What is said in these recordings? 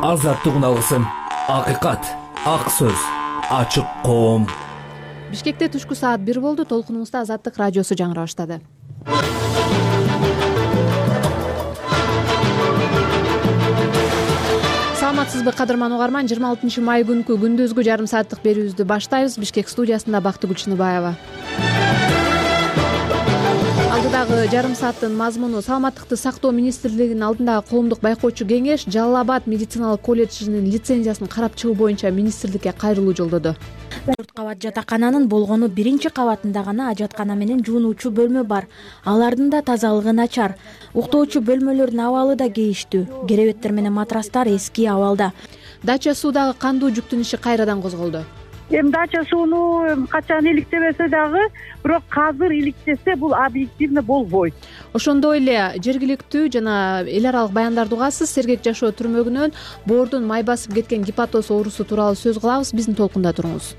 азаттык үналысын, акыйкат, ак сөз, ачык коом. Бишкекте түшкү саат 1 болду. Толкунубузда Азаттык радиосу жаңыра баштады. Саламатсызбы кадырман угарман, 26 май күнкү күндүзгү жарым сааттык берүүбүздү баштайбыз. Бишкек студиясында Бактыгүл Чыныбаева. Алдыдагы жарым сааттын мазмуну: Саламаттыкты сактоо министрлигинин алдындагы коомдук байкоочу кеңеш Жалал Абад медициналык колледжинин лицензиясын карап чыгуу боюнча министрликке кайрылуу жолдоду. 4 кабат жатакананын болгону биринчи кабатында гана ажаткана менен жуунуучу бөлмө бар. Алардын да тазалыгы начар. Уктоочу бөлмөлөрдүн абалы да кейиштүү. Керебеттер менен матрастар эски абалда. Дача суудагы кандуу жүктүн иши кайрадан козголду. Эми дача сууну качан иликтебесе дагы, бирок азыр иликтесе бул объективно болбойт. Ошондой эле жергиликтүү жана эл аралык баяндарды угасыз. Сергек жашоо түрмөгүнөн боордун май басып кеткен гепатоз оорусу тууралуу сөз кылабыз. Биздин толкунда туруңуз.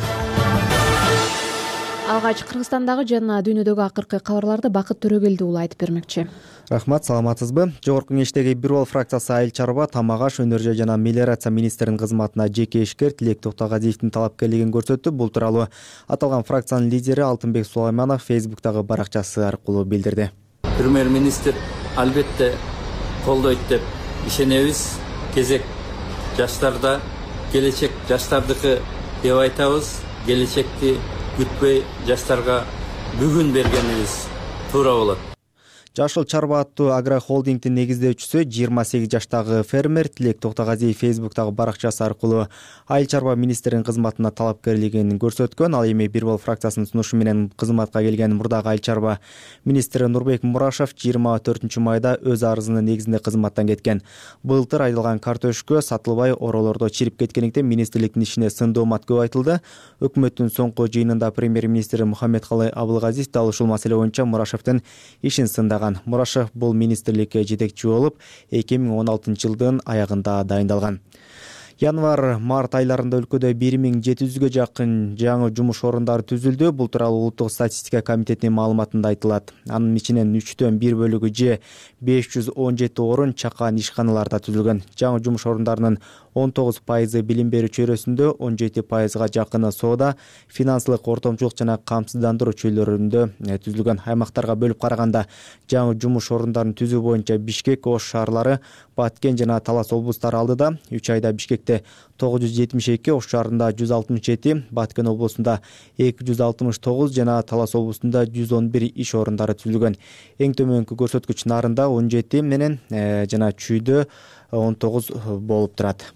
Алгач Кыргызстандагы жана дүйнөдөгү акыркы кабарларды Бакыт Төрөгелди уулу айтып бермекчи. Рахмат, саламатсызбы? Жогорку кеңештеги бир бол фракциясы айыл чарба, тамак аш, өнөр жай жана мелиорация министринин кызматына жеке ишкер Тилек Токтогазиевдин талапкерлигин көрсөттү. Бул тууралуу аталган фракциянын лидери Алтынбек Сулайманов Фейсбуктагы баракчасы аркылуу билдирди. Премьер-министр албетте колдойт деп ишенебиз. Кезек жаштарда, келечек жаштардыкы деп айтабыз. Келечекти күтпөй жаштарга бүгүн бергенибиз туура болот. Жашыл чарба аттуу агрохолдингдин негиздөөчүсү 28 жаштагы фермер Тилек Токтогазиев Фейсбуктагы баракчасы аркылуу айыл чарба министринин кызматына талапкерлигин көрсөткөн. Ал эми бир бол фракциясынын сунушу менен кызматка келген мурдагы айыл чарба министри Нурбек Мурашев 24 майда өз арызынын негизинде кызматтан кеткен. Былтыр айдалган картөшкө сатылбай оролордо чирип кеткендиктен министрликтин ишине сындоомат көп айтылды. Өкмөттүн соңку жыйынында премьер-министр Мухаммедкалый Абылгазиев дал ушул маселе боюнча Мурашевдин ишин сындаган. Мурашев бул министрликке жетекчи болуп 2016 жылдын аягында дайындалган. Январь-март айларында өлкөдө 1700гө жакын жаңы жумуш орундары түзүлдү. Бул тууралуу Улуттук статистика комитетинин маалыматында айтылат. Анын ичинен 1/3 бөлүгү же 517 орун чакан ишканаларда түзүлгөн. Жаңы жумуш орундарынын 19% билим берүү чөйрөсүндө, 17%га жакыны соода, финансылык ортомчулук жана камсыздандыруу чөйрөлөрүндө түзүлгөн. Аймактарга бөлүп караганда жаңы жумуш орундарын түзүү боюнча Бишкек, Ош шаарлары, Баткен жана Талас облустары алдыда. 3 айда Бишкекте 972, Ош шаарында 167, Баткен облусунда 269 жана Талас облусунда 111 иш орундары түзүлгөн. Эң төмөнкү көрсөткүч Нарында 17 менен жана Чүйдө 19 болуп турат.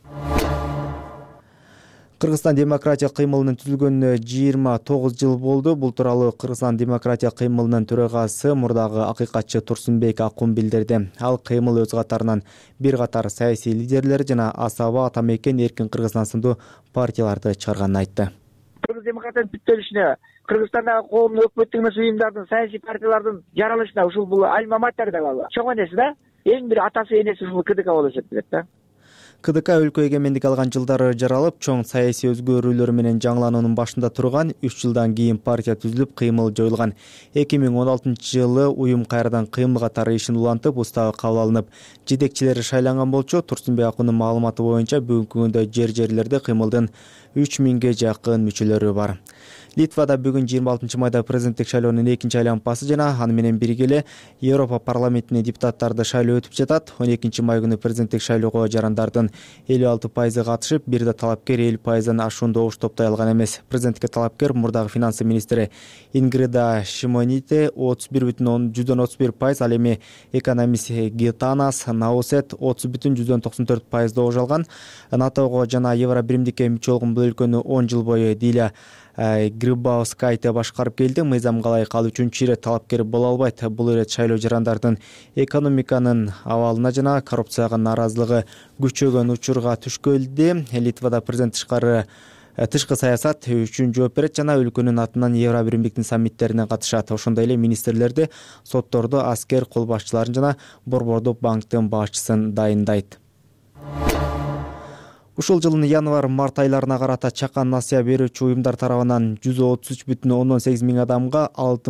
Кыргызстан демократия кыймылынын түзүлгөнүнө 29 жыл болду. Бул тууралуу Кыргызстан демократия кыймылынын төрагасы мурдагы акыйкатчы Турсунбек Акун билдирди. Ал кыймыл өз катарынан бир катар саясий лидерлер жана Асаба, Атамекен, Эркин Кыргызстан сындуу партияларды чыгарганын айтты. Кыргыз демократиянын бүттөлүшүнө, Кыргызстандагы коомдук өкмөттүк эмес уюмдардын, саясий партиялардын жаралышына ушул бул альма матер деп ал. Чоң энеси да, эң бир атасы энеси ушул КДК болуп эсептелет да. КДК өлкө эгемендик алган жылдары жаралып, чоң саясий өзгөрүүлөр менен жаңылануунун башында турган. 3 жылдан кийин партия түзүлүп, кыймыл жоюлган. 2016 жылы уюм кайрадан кыймыл катары ишин улантып, уставы кабыл алынып, жетекчилери шайланган болчу. Турсунбек Акундун маалыматы боюнча бүгүнкү күндө жерлерде кыймылдын 3000ге жакын мүчөлөрү бар. Литвада бүгүн 26 майда президенттик шайлоонун экинчи айланмасы жана аны менен бирге эле Европа парламентине депутаттарды шайлоо өтүп жатат. 12 май күнү президенттик шайлоого жарандардын 56% катышып, бир да талапкер 50%дан ашуунда добуш топтой алган эмес. Президенттикке талапкер мурдагы финансы министри Ингрида Шимоните 31,31%, ал эми экономист Гитанас Наусет 30,94% добуш алган. НАТОго жана Евро биримдикке мүчө болгон бул өлкөнү 10 жыл бою Диля Грибаускайте башкарып келди. Мыйзамга ылайык ал 3-чү ирет талапкер боло албайт. Бул ирет шайлоо жарандардын экономиканын абалына жана коррупцияга наразылыгы күчөгөн учурга түшкөлдү. Литвада президент тышкы саясат үчүн жооп берет жана өлкөнүн атынан Евро биримдиктин саммиттерине катышат. Ошондой эле министрлерди, сотторду, аскер кол башчыларын жана Борбордук банктын башчысын дайындайт. Ушул жылдын январь-март айларына карата чакан насыя берүүчү уюмдар тарабынан 133,8 миң адамга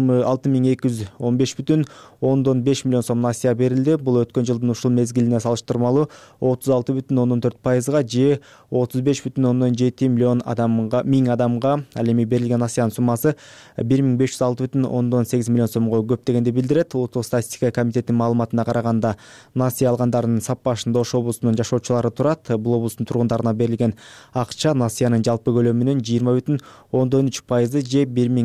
6215,5 миллион сом насыя берилди. Бул өткөн жылдын ушул мезгилине салыштырмалуу 36,4%га же 35,7 миң адамга. Ал эми берилген насыянын суммасы 1506,8 миллион сомго көп дегенди билдирет. Улуттук статистика комитетинин маалыматына караганда насыя алгандардын сап башында Ош облусунун жашоочулары турат. Бул облустун тургундарына берилген акча насыянын жалпы көлөмүнүн 20,3% же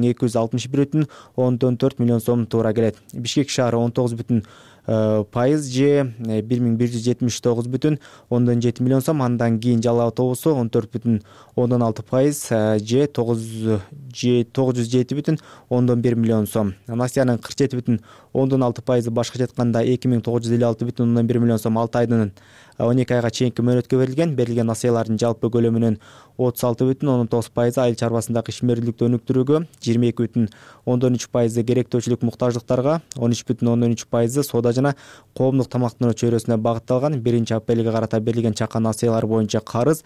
1261,4 миллион сом туура келет. Бишкек шаары 19% же 1179,7 миллион сом. Андан кийин Жалал абад облусу 14,6% же 907,1 миллион сом. Насыянын 47,6% башкача айтканда 2956,1 миллион сом 6 айдын 12 айга чейинки мөөнөткө берилген. Берилген насыялардын жалпы көлөмүнүн 36,9% айыл чарбасындагы ишмерликти өнүктүрүүгө, 22,3% керектөөчүлүк муктаждыктарга, 13,3% соода жана коомдук тамактануу чөйрөсүнө багытталган. 1-апрелге карата берилген чакан насыялар боюнча карыз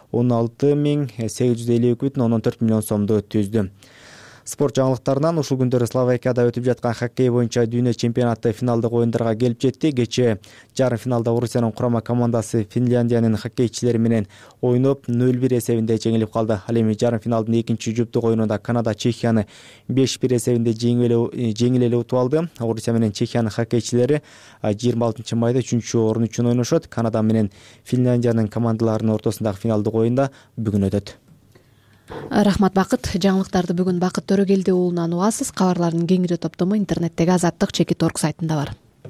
16,852,4 миллион сомду түздү. Спорт жаңылыктарынан ушул күндөрү Словакияда өтүп жаткан хоккей боюнча дүйнө чемпионаты финалдык оюндарга келип жетти. Кечээ жарым финалда Орусиянын курама командасы Финляндиянын хоккейчилери менен ойноп 0-1 эсебинде жеңилип калды. Ал эми жарым финалдын экинчи жуптук оюнунда Канада Чехияны 5-1 эсебинде жеңил эле утуп алды. Орусия менен Чехиянын хоккейчилери 26 майда 3-орун үчүн ойношот. Канада менен Финляндиянын командаларынын ортосундагы финалдык оюнда бүгүн өтөт. Рахмат Бакыт. Жаңылыктарды бүгүн Бакыт Төрөгелди уулунан угасыз. Кабарлардын кеңири топтому интернеттеги Азаттык.org сайтында бар.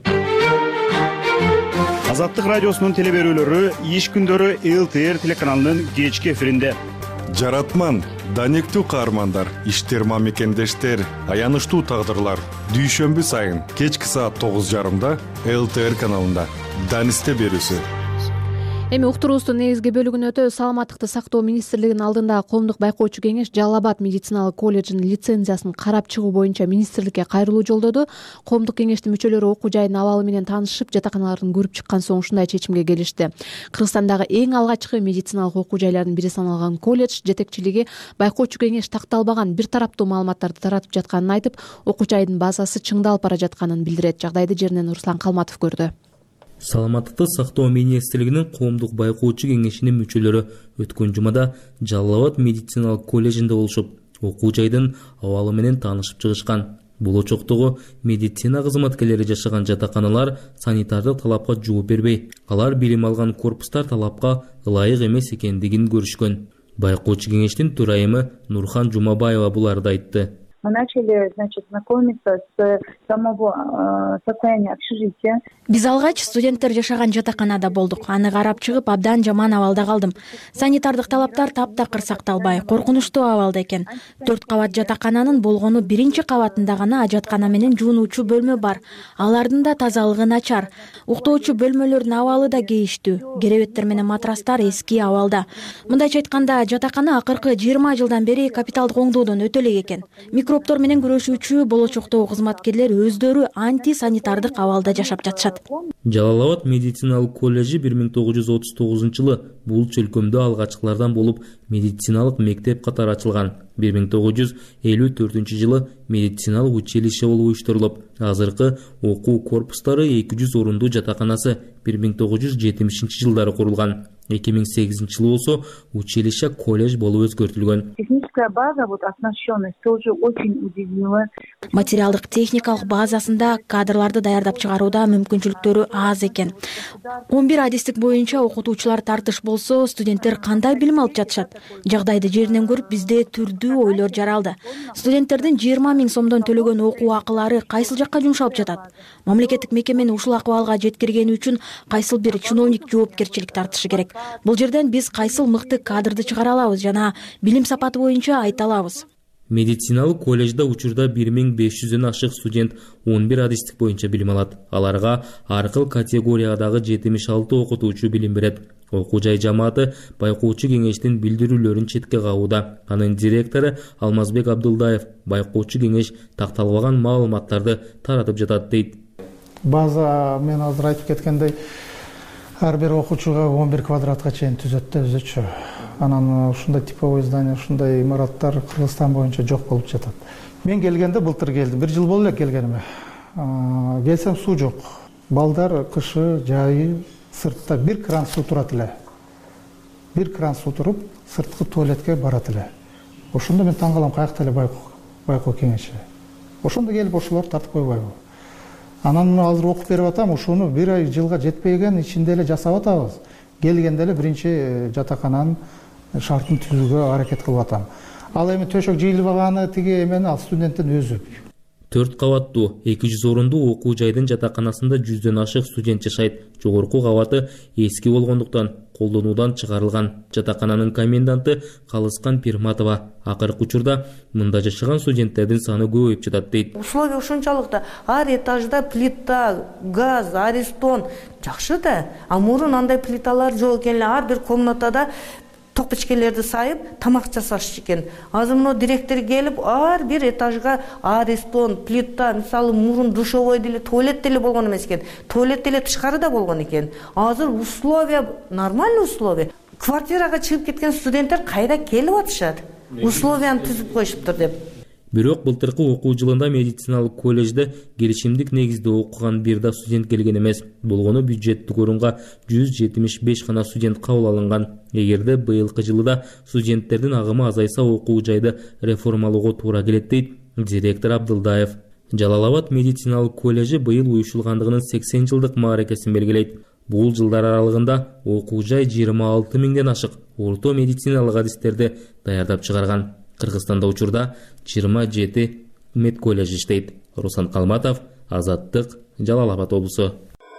Азаттык радиосунун теле берүүлөрү иш күндөрү ЛТР телеканалынын кечки эфиринде. Жаратман, данектүү каармандар, иштер мамекендештер, аянычтуу тагдырлар. Дүйшөмбү сайын кечки саат 9:30 ЛТР каналында. Данисте берүүсү. Эми уктуруубуздун негизги бөлүгүнө өтөбүз. Саламаттыкты сактоо министрлигинин алдында коомдук байкоочу кеңеш Жалал абад медициналык колледжинин лицензиясын карап чыгуу боюнча министрликке кайрылуу жолдоду. Коомдук кеңештин мүчөлөрү окуу жайдын абалы менен таанышып, жатаканаларын көрүп чыккан соң ушундай чечимге келишти. Кыргызстандагы эң алгачкы медициналык окуу жайлардын бири саналган колледж жетекчилиги байкоочу кеңеш такталбаган бир тараптуу маалыматтарды таратып жатканын айтып, окуу жайдын базасы чыңдалып бара жатканын билдирет. Жагдайды жеринен Руслан Калматов көрдү. Саламаттыкты сактоо министрлигинин коомдук байкоочу кеңешинин мүчөлөрү өткөн жумада Жалал абад медициналык колледжинде болушуп, окуу жайдын абалы менен таанышып чыгышкан. Бул очоктогу медицина кызматкерлери жашаган жатаканалар санитардык талапка жооп бербей, алар билим алган корпустар талапка ылайык эмес экендигин көрүшкөн. Байкоочу кеңештин төрайымы Нурхан Жумабаева буларды айтты. Мы начали, знакомиться с самого состояния общежития. Биз алгач студенттер жашаган жатаканада болдук. Аны карап чыгып, абдан жаман абалда калдым. Санитардык талаптар таптакыр сакталбай, коркунучтуу абалда экен. 4 кабат жатакананын болгону 1-кабатында гана ажаткана менен жуунуучу бөлмө бар. Алардын да тазалыгы начар. Уктоочу бөлмөлөрдүн абалы да кейиштүү. Керебеттер менен матрастар эски абалда. Мындайча айтканда, жатакана акыркы 20 жылдан бери капиталдык оңдоодон өтө элек экен. Микробтор менен күрөшүүчү болочоктогу кызматкерлер өздөрү антисанитардык абалда жашап жатышат. Жалал абад медициналык колледжи 1939-жылы бул чөлкөмдө алгачкылардан болуп медициналык мектеп катары ачылган. 1954-жылы медициналык училище болуп уюштурулуп, азыркы окуу корпустары 200 орундуу жатаканасы 1970-жылдары курулган. 2008-жылы болсо училище колледж болуп өзгөртүлгөн. Техническая база, оснащенность тоже очень удивила. Материалдык техникалык базасында кадрларды даярдап чыгарууда мүмкүнчүлүктөрү аз экен. 11 адистик боюнча окутуучулар тартыш болсо, студенттер кандай билим алып жатышат? Жагдайды жеринен көрүп, бизде түрдүү ойлор жаралды. Студенттердин 20 000 сомдон төлөгөн окуу акылары кайсыл жакка жумшалып жатат? Мамлекеттик мекемени ушул акыбалга жеткиргени үчүн кайсыл бир чиновник жоопкерчилик тартышы керек. Бул жерден биз кайсыл мыкты кадрды чыгара алабыз жана билим сапаты боюнча айта алабыз. Медициналык колледжде учурда 1500дөн ашык студент 11 адистик боюнча билим алат. Аларга ар кыл категориядагы 76 окутуучу билим берет. Окуу жай жамааты байкоочу кеңештин билдирүүлөрүн четке кагууда. Анын директору Алмазбек Абдулдаев байкоочу кеңеш такталбаган маалыматтарды таратып жатат дейт. База мен азыр айтып кеткендей ар бир окуучуга 11 квадратка чейин түзөт да өзүчө. Анан ушундай типовой здание, ушундай имараттар Кыргызстан боюнча жок болуп жатат. Мен келгенде былтыр келдим. 1 жыл болду эле келгениме. Келсем суу жок. Балдар кышы, жайы сыртта бир кран суу турат эле. Бир кран суу туруп, сырткы туалетке барат эле. Ошондо мен таң калам, каякта эле байкоо кеңеши. Ошондо келип ошолор тартып койбойбу. Анан азыр окуп берип атам, ушуну 1 ай жылга жетпеген ичинде эле жасап атабыз. Келгенде эле биринчи жатакананын шартын түзүүгө аракет кылып атам. Ал эми төшөк жыйылбаганы тиги эмени ал студенттин өзү. 4 кабаттуу 200 орундуу окуу жайдын жатаканасында 100дөн ашык студент жашайт. Жогорку кабаты эски болгондуктан колдонуудан чыгарылган. Жатакананын коменданты Калыскан Пирматова акыркы учурда мында жашаган студенттердин саны көбөйүп жатат дейт. Условия ушунчалыкта ар этажда плита, газ, аристон жакшы да. А мурун андай плиталар жок экен эле. Ар бир комнатада ток печкелерди сайып тамак жасашчу экен. Азыр мына директор келип ар бир этажга аристон, плита, мисалы мурун душевой деле, туалет деле болгон эмес экен. Туалет деле тышкарыда болгон экен. Азыр условия, нормальный условия. Квартирага чыгып кеткен студенттер кайда келип атышат? Условияны түзүп коюшуптур деп. Бирок былтыркы окуу жылында медициналык колледжде келишимдик негизде окуган бир да студент келген эмес. Болгону бюджеттик орунга 175 гана студент кабыл алынган. Эгерде быйылкы жылда студенттердин агымы азайса окуу жайды реформалоого туура келет дейт директор Абдылдаев. Жалалабад медициналык колледжи быйыл уюшулгандыгынын 80 жылдык мааракесин белгилейт. Бул жылдар аралыгында окуу жай 26 миңден ашык орто медициналык адистерди даярдап чыгарган. Кыргызстанда учурда 27 медколледж иштейт. Руслан Калматов, Азаттык, Жалалабад облусу.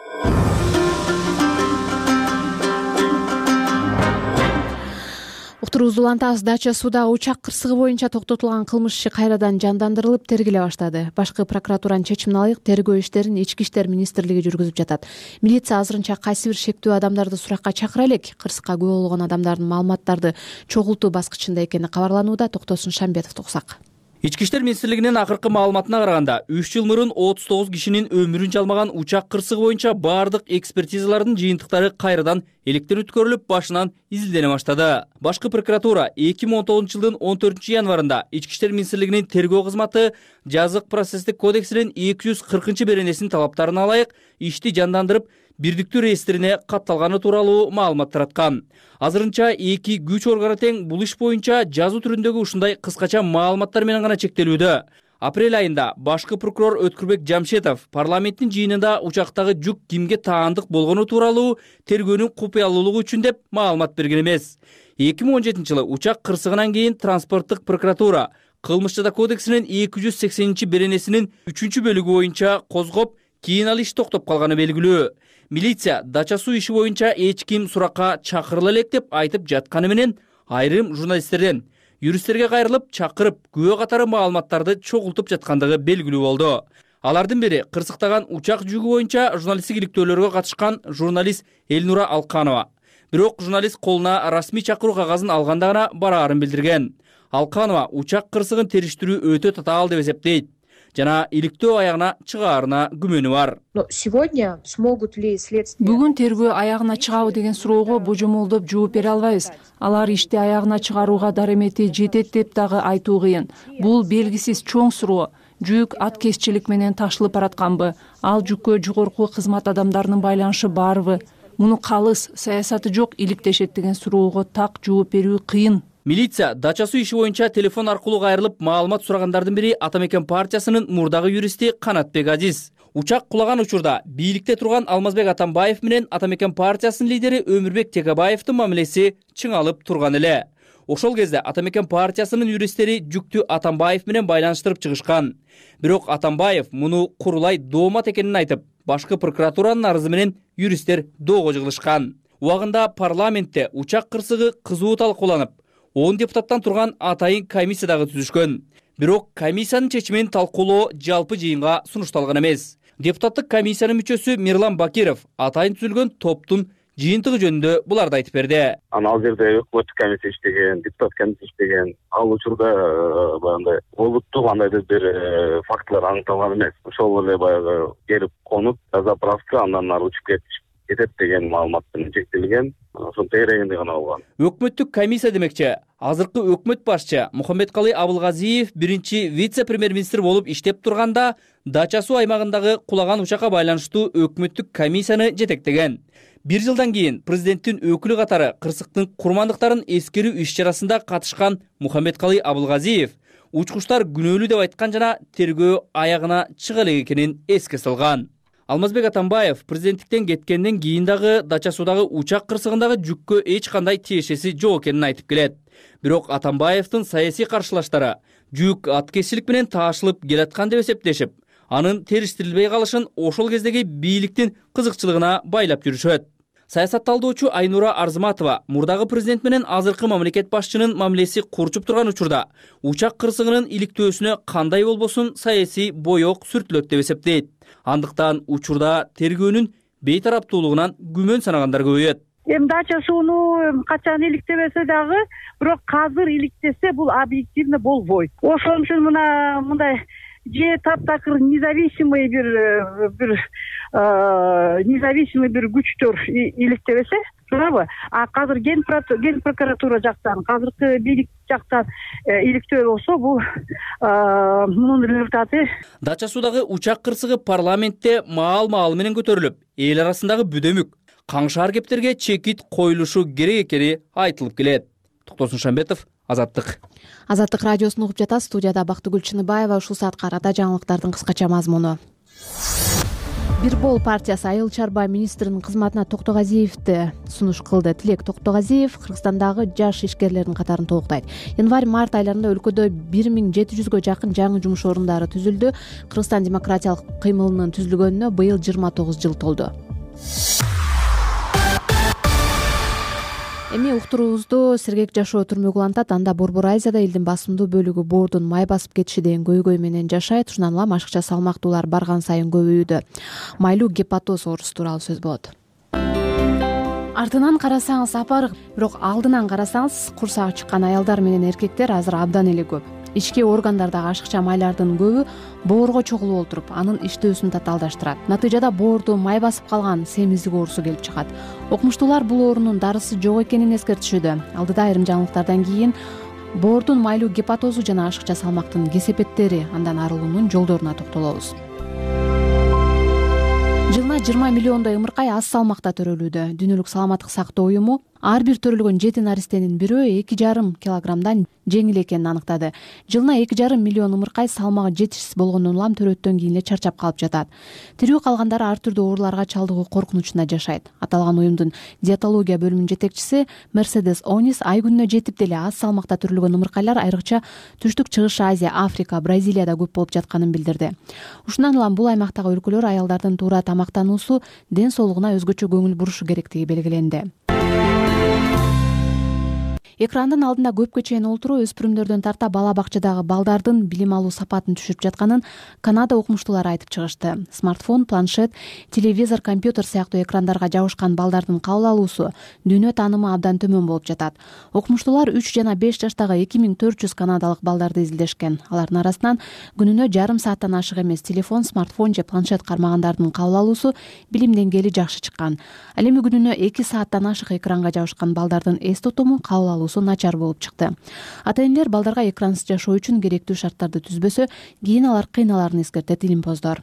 Уктуруубузду улантабыз. Дача сууда учак кырсыгы боюнча токтотулган кылмыш иши кайрадан жандандырылып тергеле баштады. Башкы прокуратуранын чечимине ылайык тергөө иштерин Ички иштер министрлиги жүргүзүп жатат. Милиция азырынча кайсы бир шектүү адамдарды суракка чакыра элек, кырсыкка күбө болгон адамдардын маалыматтарды чогултуу баскычында экени кабарланууда. Токтосун Шамбетов туксак. Ички иштер министрлигинин акыркы маалыматына караганда 3 жыл мурун 39 кишинин өмүрүн жалмаган учак кырсыгы боюнча баардык экспертизалардын жыйынтыктары кайрадан электен өткөрүлүп башынан изилдене баштады. Башкы прокуратура 2019 жылдын 14 январында Ички иштер министрлигинин тергөө кызматы жазык процесстик кодексинин 240 беренесинин талаптарына ылайык ишти жандандырып бирдиктүү реестрине катталганы тууралуу маалымат тараткан. Азырынча эки күч органы тең бул иш боюнча жазуу түрүндөгү ушундай кыскача маалыматтар менен гана чектелүүдө. Апрель айында башкы прокурор Өткүрбек Жамшетов парламенттин жыйынында учактагы жүк кимге таандык болгону тууралуу тергөөнүн купуялуулугу үчүн деп маалымат берген эмес. 2017 жылы учак кырсыгынан кийин транспорттук прокуратура кылмыш жада кодексинин 280 беренесинин 3 бөлүгү боюнча козгоп, кийин ал иш токтоп калганы белгилүү. Милиция дача суу иши боюнча эч ким суракка чакырыла элек деп айтып жатканы менен айрым журналисттерден юристтерге кайрылып чакырып күбө катары маалыматтарды чогултуп жаткандыгы белгилүү болду. Алардын бири кырсыктаган учак жүгү боюнча журналисттик иликтөөлөргө катышкан журналист Элнура Алканова. Бирок журналист колуна расмий чакыруу кагазын алганда гана бараарын билдирген. Алканова учак кырсыгын териштирүү өтө татаал деп эсептейт. Жана иликтөө аягына чыгаарына күмөнү бар. Бүгүн тергөө аягына чыгабы деген суроого божомолдоп жооп бере албайбыз. Алар ишти аягына чыгарууга даремети жетет деп дагы айтуу кыйын. Бул белгисиз чоң суроо. Жүк аткезчилик менен ташылып баратканбы? Ал жүккө жогорку кызмат адамдарынын байланышы барбы? Муну калыс, саясаты жок иликтешет деген суроого так жооп берүү кыйын. Милиция дача суу иши боюнча телефон аркылуу кайрылып маалымат сурагандардын бири Атамекен партиясынын мурдагы юристи Канатбек Азиз. Учак кулаган учурда бийликте турган Алмазбек Атамбаев менен Атамекен партиясынын лидери Өмүрбек Текебаевдин мамилеси чыңалып турган эле. Ошол кезде Атамекен партиясынын юристтери жүктү Атамбаев менен байланыштырып чыгышкан. Бирок Атамбаев муну курулай доомат экенин айтып, башкы прокуратуранын арызы менен юристтер доого жыгылышкан. Убагында парламентте учак кырсыгы кызуу талкууланып, 10 депутаттан турган атайын комиссия дагы түзүшкөн. Бирок комиссиянын чечимин талкуулоо жалпы жыйынга сунушталган эмес. Депутаттык комиссиянын мүчөсү Мирлан Бакиров атайын түзүлгөн топтун жыйынтыгы жөнүндө буларды айтып берди. Ал жерде өкмөттүк комиссия иштеген, депутат комиссия иштеген. Ал учурда баягы олуттуу кандайдыр бир фактылар аныкталган эмес. Ошол эле баягы келип конуп, заправка андан ары учуп кетиш. кетет деген маалымат менен чектелген. Ошол тегерегинде гана болгон. Өкмөттүк комиссия демекчи, азыркы өкмөт башчы Мухаммедкалый Абылгазиев биринчи вице-премьер-министр болуп иштеп турганда Дача суу аймагындагы кулаган учакка байланыштуу өкмөттүк комиссияны жетектеген. 1 жылдан кийин президенттин өкүлү катары кырсыктын курмандыктарын эскерүү иш-чарасында катышкан Мухаммедкалый Абылгазиев учкучтар күнөөлүү деп айткан жана тергөө аягына чыга элек экенин эске салган. Алмазбек Атамбаев президенттиктен кеткенден кийин дагы Дача суудагы учак кырсыгындагы жүккө эч кандай тиешеси жок экенин айтып келет. Бирок Атамбаевдин саясий каршылаштары жүк аткезчилик менен таашылып келаткан деп эсептешип, анын териштирилбей калышын ошол кездеги бийликтин кызыкчылыгына байлап жүрүшөт. Саясатталдоочу Айнура Арзыматова мурдагы президент менен азыркы мамлекет башчынын мамилеси курчуп турган учурда учак кырсыгынын иликтөөсүнө кандай болбосун саясий боек сүртүлөт деп эсептейт. Андыктан учурда тергөөнүн бейтараптуулугунан күмөн санагандар көбөйөт. Дача сууну качан иликтебесе дагы, бирок азыр иликтесе бул объективно болбойт. Ошон үчүн мындай же таптакыр независимый бир күчтөр иликтебесе, туурабы? А азыр ген прокуратура жактан, азыркы бийлик жактан иликтөө болсо, бул мунун результаты. Дача суудагы учак кырсыгы парламентте маал менен көтөрүлүп, эл арасындагы бүдөмүк, каңшар кептерге чекит коюлушу керек экени айтылып келет. Токтосун Шамбетов, Азаттык. Азаттык радиосун угуп жатасыз. Студияда Бактыгүл Чыныбаева. Ушул саатка карата жаңылыктардын кыскача мазмуну. Бир бол партиясы айыл чарба министринин кызматына Токтогазиевди сунуш кылды. Тилек Токтогазиев Кыргызстандагы жаш ишкерлердин катарын толуктайт. Январь-март айларында өлкөдө 1700гө жакын жаңы жумуш орундары түзүлдү. Кыргызстан демократиялык кыймылынын түзүлгөнүнө быйыл 29 жыл толду. Эми уктуруубузду сергек жашоо түрмөгү улантат. Анда Борбор Азияда элдин басымдуу бөлүгү боордун май басып кетиши деген көйгөй менен жашайт. Ушундан улам ашыкча салмактуулар барган сайын көбөйүүдө. Майлуу гепатоз оорусу тууралуу сөз болот. Артынан карасаңыз апарык, бирок алдынан карасаңыз курсагы чыккан аялдар менен эркектер азыр абдан эле көп. Ички органдардагы ашыкча майлардын көбү боорго чогулуп олтуруп, анын иштөөсүн татаалдаштырат. Натыйжада боорду май басып калган семиздик оорусу келип чыгат. Окумуштуулар бул оорунун дарысы жок экенин эскертишүүдө. Алдыда айрым жаңылыктардан кийин боордун майлуу гепатозу жана ашыкча салмактын кесепеттери, андан арылуунун жолдоруна токтолобуз. Жылына 20 миллиондой ымыркай аз салмакта төрөлүүдө. Дүйнөлүк саламаттык сактоо уюму ар бир төрөлгөн 7 наристенин бирөө 2,5 килограммдан жеңил экенин аныктады. Жылына 2,5 миллион ымыркай салмагы жетишсиз болгондон улам төрөттөн кийин эле чарчап калып жатат. Тирүү калгандары ар түрдүү ооруларга чалдыгуу коркунучунда жашайт. Аталган уюмдун диетология бөлүмүнүн жетекчиси Мерседес Онис ай күнүнө жетип деле аз салмакта төрөлгөн ымыркайлар айрыкча Түштүк Чыгыш Азия, Африка, Бразилияда көп болуп жатканын билдирди. Ушундан улам бул аймактагы өлкөлөр аялдардын туура тамактануусу, ден соолугуна өзгөчө көңүл бурушу керектиги белгиленди. Экрандын алдында көпкө чейин олтуруу өспүрүмдөрдөн тарта бала бакчадагы балдардын билим алуу сапатын түшүрүп жатканын Канада окумуштуулары айтып чыгышты. Смартфон, планшет, телевизор, компьютер сыяктуу экрандарга жабышкан балдардын кабыл алуусу, дүйнө таанымы абдан төмөн болуп жатат. Окумуштуулар 3 жана 5 жаштагы 2400 канадалык балдарды изилдешкен. Алардын арасынан күнүнө жарым сааттан ашык эмес телефон, смартфон же планшет кармагандардын кабыл алуусу билим деңгээли жакшы чыккан. Ал эми күнүнө 2 сааттан ашык экранга жабышкан балдардын эс тутуму, кабыл алуусу начар болуп чыкты. Ата-энелер балдарга экрансыз жашоо үчүн керектүү шарттарды түзбөсө, кийин алар кыйналарын эскертет илимпоздор.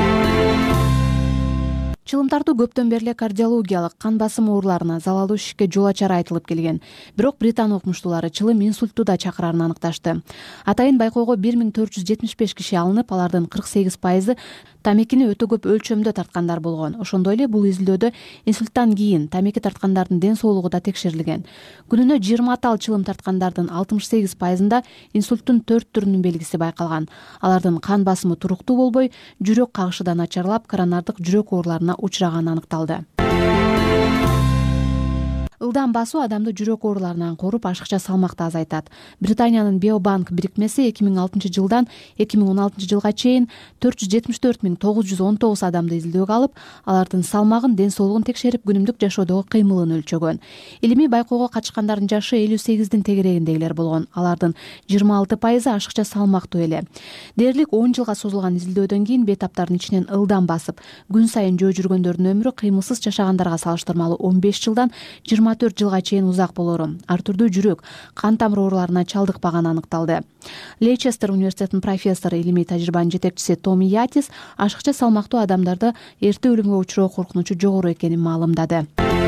Чылымтартуу көптөн бери эле кардиологиялык, кан басымы ооруларына залалдуу ишикке жол ачары айтылып келген. Бирок Британ окумуштуулары чылым инсультту да чакырарын аныкташты. Атайын байкоого 1475 киши алынып, алардын 48% тамекини өтө көп өлчөмдө тарткандар болгон. Ошондой эле бул изилдөөдө инсульттан кийин тамеки тарткандардын ден соолугу да текшерилген. Күнүнө 20 атал чылым тарткандардын 68%да инсульттун 4 түрүнүн белгиси байкалган. Алардын кан басымы туруктуу болбой, жүрөк кагышы да начарлап, коронардык жүрөк ооруларына учураганы аныкталды. Ылдам басуу адамды жүрөк ооруларынан коруп, ашыкча салмакты азайтат. Британиянын Биобанк бирикмеси 2006 жылдан 2016 жылга чейин 474.919 адамды изилдөөгө алып, алардын салмагын, ден соолугун текшерип, күнүмдүк жашоодогу кыймылын өлчөгөн. Илимий байкоого катышкандардын жашы 58-дин тегерегиндегилер болгон. Алардын 26% ашыкча салмактуу эле. Дээрлик 10 жылга созулган изилдөөдөн кийин бейтаптардын ичинен ылдам басып, күн сайын жөө жүргөндөрдүн өмүрү кыймылсыз жашагандарга салыштырмалуу 15 жылдан 24 жылга чейин узак болору, ар түрдүү жүрөк, кан тамыр ооруларына чалдыкпаганы аныкталды. Лейчестер университетинин профессору, илимий тажрыйбанын жетекчиси Томи Ятис ашыкча салмактуу адамдарда эрте өлүмгө учуроо коркунучу жогору экенин маалымдады.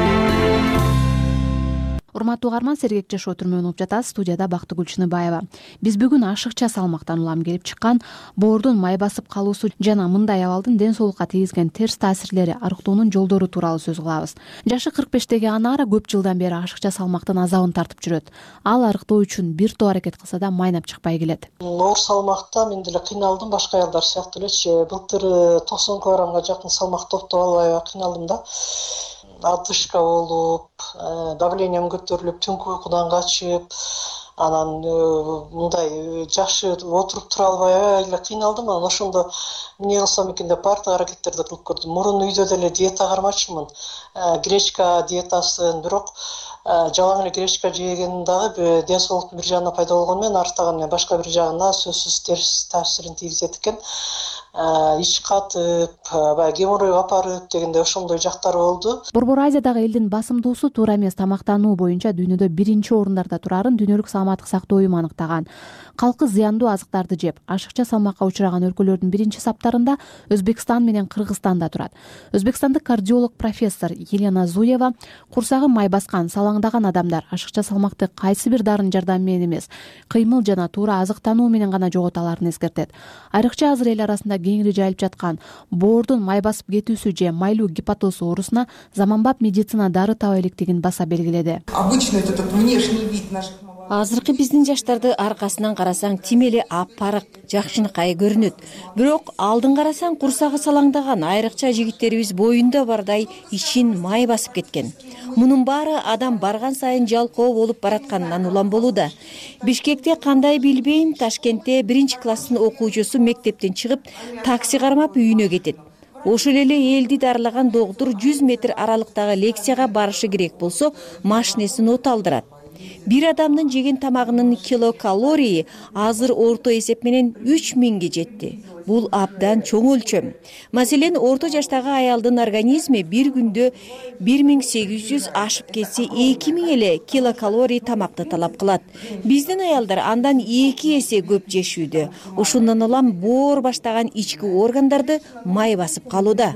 Урматтуу угарман, сергек жашоо түрмөгүн угуп жатасыз. Студияда Бактыгүл Чыныбаева. Биз бүгүн ашыкча салмактан улам келип чыккан боордун май басып калуусу жана мындай абалдын ден соолукка тийгизген терс таасирлери, арыктоонун жолдору тууралуу сөз кылабыз. Жашы 45теги Анара көп жылдан бери ашыкча салмактын азабын тартып жүрөт. Ал арыктоо үчүн бир топ аракет кылса да майнап чыкпай келет. Оор салмакта мен деле кыйналдым, башка аялдар сыяктуу элечи. Былтыр 90 килограммга жакын салмак топтоп албай кыйналдым да. Адышка болуп, давлением көтөрүлүп, түнкү уйкудан качып, анан мындай жакшы отуруп тура албай эле кыйналдым. Анан ошондо эмне кылсам экен деп баардык аракеттерди кылып көрдүм. Мурун үйдө деле диета кармачымын. Гречка диетасын, бирок жалаң эле гречка жеген дагы ден соолуктун бир жагына пайда болгону менен артаган башка бир жагына сөзсүз терс таасирин тийгизет экен. Ич катып, геморройго апарып дегенде ошондой жактары болду. Борбор Азиядагы элдин басымдуусу туура эмес тамактануу боюнча дүйнөдө биринчи орундарда турарын Дүйнөлүк саламаттык сактоо уюму аныктаган. Калкы зыяндуу азыктарды жеп, ашыкча салмакка учураган өлкөлөрдүн биринчи саптарында Өзбекстан менен Кыргызстан да турат. Өзбекстандык кардиолог профессор Елена Зуева курсагы май баскан, салаңдаган адамдар ашыкча салмакты кайсы бир дарынын жардамы менен эмес, кыймыл жана туура азыктануу менен гана жоготаларын эскертет. Айрыкча азыр эл арасында кеңири жайылып жаткан боордун май басып кетүүсү же майлуу гепатоз оорусуна заманбап медицина дары таба электигин баса белгиледи. Обычно этот внешний вид наших Азыркы биздин жаштарды аркасынан карасаң тим эле аппарык, жакшынакай көрүнөт. Бирок алдын карасаң курсагы салаңдаган, айрыкча жигиттерибиз боюнда бардай ичин май басып кеткен. Мунун баары адам барган сайын жалкоо болуп баратканынан улам болууда. Бишкекте кандай билбейм, Ташкентте 1-класстын окуучусу мектептен чыгып, такси кармап үйүнө кетет. Ошол эле элди дарылаган доктур 100 метр аралыктагы лекцияга барышы керек болсо, машинесин от алдырат. Бир адамдын жеген тамагынын килокалории азыр орто эсеп менен 3000ге жетти. Бул абдан чоң өлчөм. Маселен, орто жаштагы аялдын организми бир күндө 1800 ашып кетсе 2000 эле килокалорий тамакты талап кылат. Биздин аялдар андан 2 эсе көп жешүүдө. Ошондон улам боор баштаган ички органдарды май басып калууда.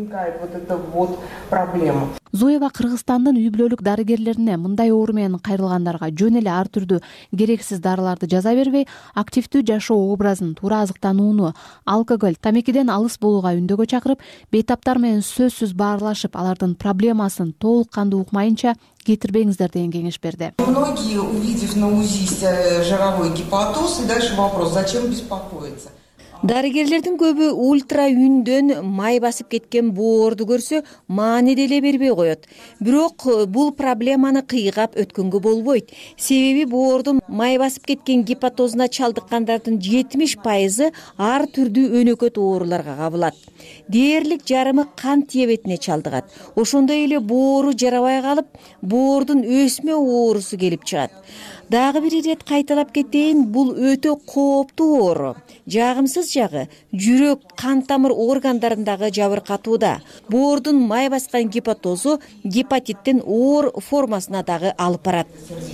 Зуева Кыргызстандын үй бүлөлүк дарыгерлерине мындай оору менен кайрылгандарга жөн эле ар түрдүү керексиз дарыларды жаза бербей, активдүү жашоо образын, туура азыктанууну, алкоголь, тамекиден алыс болууга үндөгө чакырып, бейтаптар менен сөзсүз баарлашып, алардын проблемасын толук кандуу укмайынча кетирбеңиздер деген кеңеш берди. Многие, увидев на УЗИ жировой гепатоз, и дальше вопрос, зачем беспокоиться? Дарыгерлердин көбү ультра үндөн май басып кеткен боорду көрсө маани деле бербей коет. Бирок бул проблеманы кыйгап өткөнгө болбойт. Себеби боордун май басып кеткен гепатозуна чалдыккандардын 70% ар түрдүү өнөкөт ооруларга кабылат. Дээрлик жарымы кант диабетине чалдыгат. Ошондой эле боору жарабай калып, боордун өсмө оорусу келип чыгат. Дагы бир ирет кайталап кетейин, бул өтө кооптуу оору. Жагымсыз жагы жүрөк, кан тамыр органдарындагы жабыркатууда. Боордун май баскан гепатозу гепатиттин оор формасына дагы алып барат.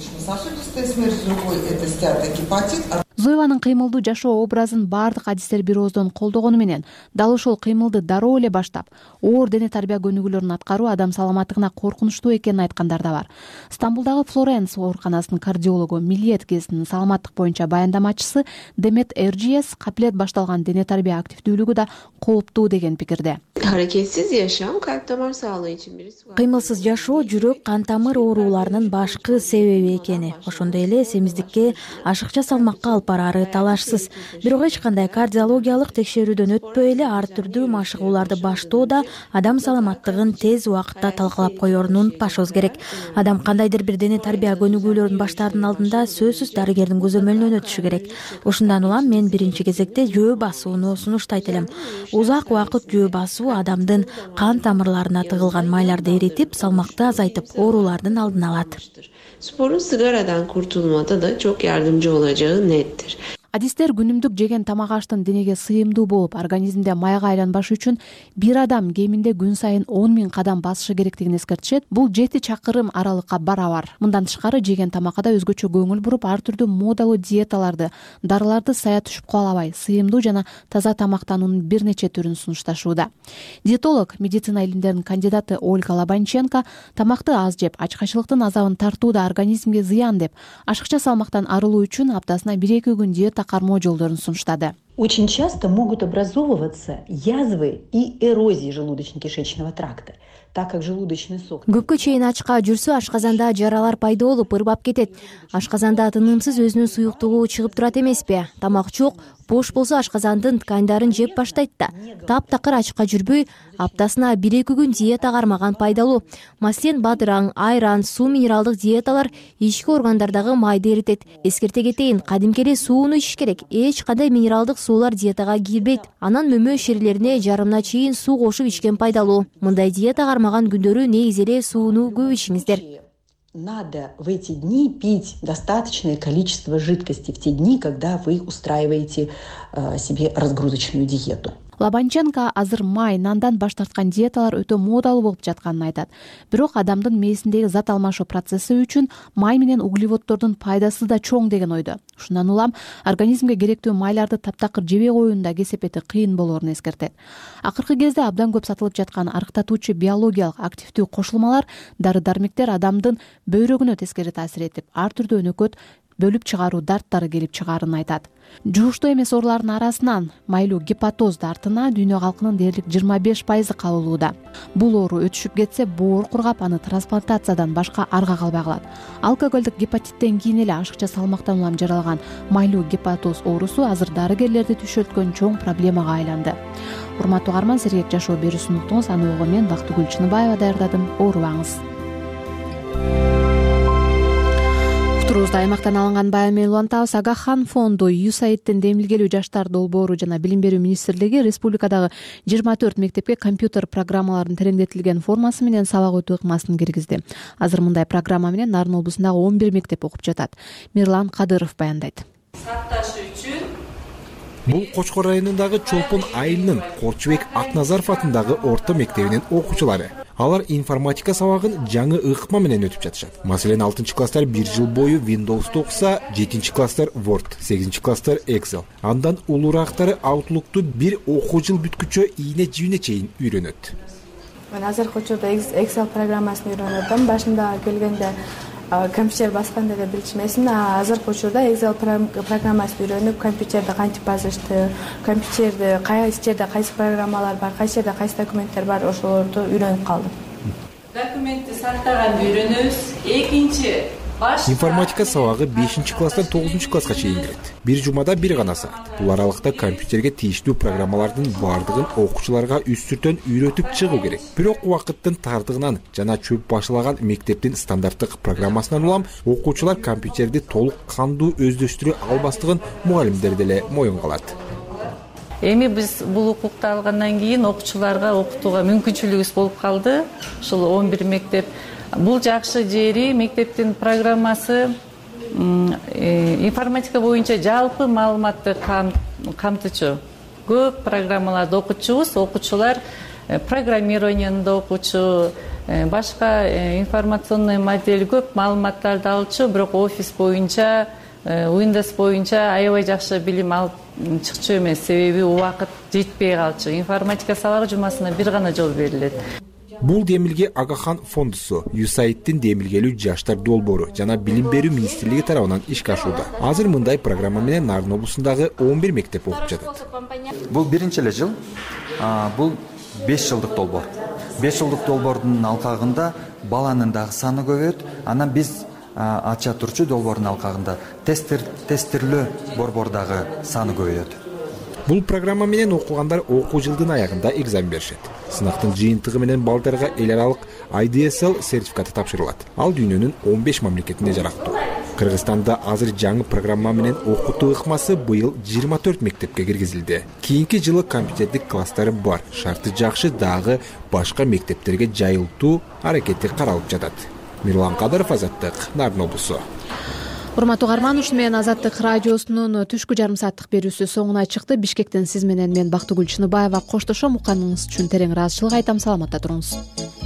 Зуеванын кыймылдуу жашоо образын баардык адистер бир ооздон колдогону менен, дал ошол кыймылды дароо эле баштап, оор дене тарбия көнүгүүлөрүн аткаруу адам саламаттыгына коркунучтуу экенин айткандар да бар. Стамбулдагы Флоренс ооруканасынын кардиологу, Миллиет гезитинин саламаттык боюнча баяндамачысы Демет Эрджиес капилет башталган дене тарбия активдүүлүгү да кооптуу деген пикирде. Hareketsiz yaşam kalp damar sağlığı için birisi var. Кыймылсыз жашоо жүрөк, кан тамыр ооруларынын башкы себеби экени. Ошондой эле семиздикке, ашыкча салмакка алып барары талашсыз. Бирок эч кандай кардиологиялык текшерүүдөн өтпөй эле ар түрдүү машыгууларды баштоодо адам саламаттыгын тез убакытта талкалап коерун унутпашыбыз керек. Адам кандайдыр бир дене тарбия көнүгүүлөрүн баштаардын алдында сөзсүз дарыгердин көзөмөлүнөн өтүшү керек. Ушундан улам мен биринчи кезекте жөө басууну сунуштайт элем. Узак убакыт жөө басуу адамдын кан тамырларына тыгылган майларды эритип, салмакты азайтып, оорулардын алдын алат. Sporun sigaradan kurtulmada da çok yardımcı olacağı nettir. Адистер күнүмдүк жеген тамак аштын денеге сыйымдуу болуп, организмде майга айланбаш үчүн бир адам кеминде күн сайын 10 000 кадам басышы керектигин эскертишет. Бул 7 чакырым аралыкка барабар. Мындан тышкары жеген тамакка да өзгөчө көңүл буруп, ар түрдүү модалуу диеталарды, дарыларды сая түшүп калабай, сыйымдуу жана таза тамактануунун бир нече түрүн сунушташууда. Диетолог, медицина илимдеринин кандидаты Ольга Лобанченко тамакты аз жеп, ачкачылыктын азабын тартууда организмге зыян деп, ашыкча салмактан арылуу үчүн аптасына 1-2 күн диета кармоо жолдорун сунуштады. Очень часто могут образовываться язвы и эрозии желудочно-кишечного тракта, так как желудочный сок. Көпкө чейин ачка жүрсө, ашказанда жаралар пайда болуп, ырбап кетет. Ашказанда тынымсыз өзүнүн суюктугу чыгып турат эмеспи? Тамак жок, бош болсо ашказандын тканьдарын жеп баштайт да. Таптакыр ачка жүрбөй, аптасына 1-2 күн диета кармаган пайдалуу. Маселен, бадыраң, айран, суу минералдык диеталар ички органдардагы майды эритет. Эскерте кетейин, кадимки эле сууну ичиш керек. Эч кандай минералдык суулар диетага кирбейт. Анан мөмө шерилерине жарымына чейин суу кошуп ичкен пайдалуу. Мындай диета кармаган күндөрү негизи эле сууну көп ичиңиздер. Надо в эти дни пить достаточное количество жидкости в те дни, когда вы устраиваете себе разгрузочную диету. Лобанченко азыр май, нандан баш тарткан диеталар өтө модалуу болуп жатканын айтат. Бирок адамдын мээсиндеги зат алмашуу процесси үчүн май менен углеводдордун пайдасы да чоң деген ойдо. Ушундан улам организмге керектүү майларды таптакыр жебей коюунун да кесепети кыйын болоорун эскертет. Акыркы кезде абдан көп сатылып жаткан арыктатуучу биологиялык активдүү кошулмалар, дары-дармектер адамдын бөйрөгүнө тескери таасир этип, ар түрдүү өнөкөт бөлүп чыгаруу дарттары келип чыгаарын айтат. Жууштуу эмес оорулардын арасынан майлуу гепатоз дартына дүйнө калкынын дээрлик 25% кабылууда. Бул оору өтүшүп кетсе, боор кургап, аны трансплантациядан башка арга калбай калат. Алкоголдук гепатиттен кийин эле ашыкча салмактан улам жаралган майлуу гепатоз оорусу азыр дарыгерлерди түшөлткөн чоң проблемага айланды. Урматтуу угарман, сергек жашоо берүүсүн уктуңуз. Аны угуу мен Бактыгүл Чыныбаева даярдадым. Оорубаңыз. Турузда аймактан алынган баян менен улантабыз. Агахан фонду, USAIDтин демилгелүү жаштар долбоору жана билим берүү министрлиги республикадагы 24 мектепке компьютер программаларын тереңдетилген формасы менен сабак өтүү ыкмасын киргизди. Азыр мындай программа менен Нарын облусундагы 11 мектеп окуп жатат. Мирлан Кадыров баяндайт. Бул Кочкор районундагы Чолпон айылынын Корчубек Акназаров атындагы орто мектебинин окуучулары. Алар информатика сабагын жаңы ыкма менен өтүп жатышат. Маселен, 6-класстар 1 жыл бою Windows окуса, 7-класстар Word, 8-класстар Excel. Андан улураактары Outlook'ту бир окуу жыл бүткүчө ийне жибине чейин үйрөнөт. Мен азыркы учурда Excel программасын үйрөнүп атам. Башында келгенде компьютер басканда да билишмесин, азыркы учурда Excel программасын үйрөнүп, компьютерде кантип басышты, компьютерде кайсы жерде кайсы программалар бар, кайсы жерде кайсы документтер бар, ошолорду үйрөнүп калдым. Документти сактаганды үйрөнөбүз. Экинчи Информатика сабагы 5-класстан 9-класска чейин кирет. Бир жумада бир гана саат. Бул аралыкта компьютерге тийиштүү программалардын бардыгын окуучуларга үстүртөн үйрөтүп чыгуу керек. Бирок убакыттын тардыгынан жана чөп башлаган мектептин стандарттык программасынан улам окуучулар компьютерди толук кандуу өздөштүрө албастыгын мугалимдер деле моюнга алат. Эми биз бул укукту алгандан кийин окуучуларга окутууга мүмкүнчүлүгүбүз болуп калды. Ушул 11 мектеп. Бул жакшы жери мектептин программасы информатика боюнча жалпы маалыматты камтычу. Көп программаларды окутчубуз, окуучулар программированияны да окучу, башка информационный модель көп маалыматтарды алчу, бирок офис боюнча, Windows боюнча аябай жакшы билим алып чыкчу эмес, себеби убакыт жетпей калчу. Информатика сабагы жумасына бир гана жол берилет. Бул демилге Агахан фондусу, USAIDтин демилгелүү жаштар долбоору жана билим берүү министрлиги тарабынан ишке ашууда. Азыр мындай программа менен Нарын облусундагы 11 мектеп окуп жатат. Бул биринчи эле жыл. Бул 5 жылдык долбоор. 5 жылдык долбоордун алкагында баланын дагы саны көбөйөт. Анан биз ача турчу долбоордун алкагында тестирлөө борбордагы саны көбөйөт. Бул программа менен окугандар окуу жылдын аягында экзамен беришет. Сынактын жыйынтыгы менен балдарга эл аралык IDSL сертификаты тапшырылат. Ал дүйнөнүн 15 мамлекетинде жарактуу. Кыргызстанда азыр жаңы программа менен окутуу ыкмасы быйыл 24 мектепке киргизилди. Кийинки жылы компьютердик класстары бар. Шарты жакшы, дагы башка мектептерге жайылтуу аракети каралып жатат. Мирлан Кадыров, Азаттык, Нарын облусу. Урматтуу угарман, ушуну менен Азаттык радиосунун түшкү жарым сааттык берүүсү соңуна чыкты. Бишкектен сиз менен мен Бактыгүл Чыныбаева коштошом. Укканыңыз үчүн терең ыраазычылык айтам. Саламатта туруңуз.